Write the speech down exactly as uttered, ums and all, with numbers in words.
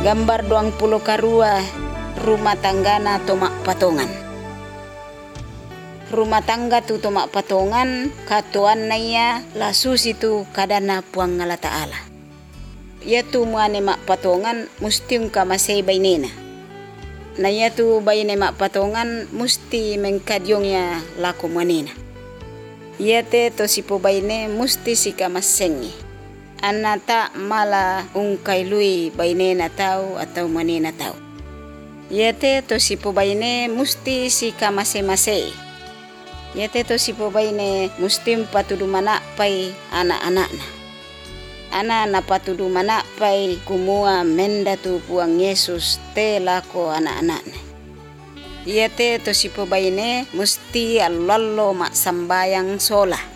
Gambar doang puluh karua rumah tanggana tomak patongan. Rumah tangga tu tomak patongan katuan naya lasus itu kadana puang Allah Ta'ala. Ya tu muane mak patongan musti ungka masay bainena. Na ya tu baine mak patongan musti mengkadyong ya laku manena. Ya te to sipo baine musti sika masengi. Anata mala ungkay lui bainena tau atau manena tau. Ya te to sipo baine musti sika mase-mase. Ya te to sipo baine musti patudu manakpai anak-anakna. Ana na patudu manakpai kumua menda tu puang Yesus te lako anak-anakna. Ya te to sipo baine musti alalo mak sambayang sola.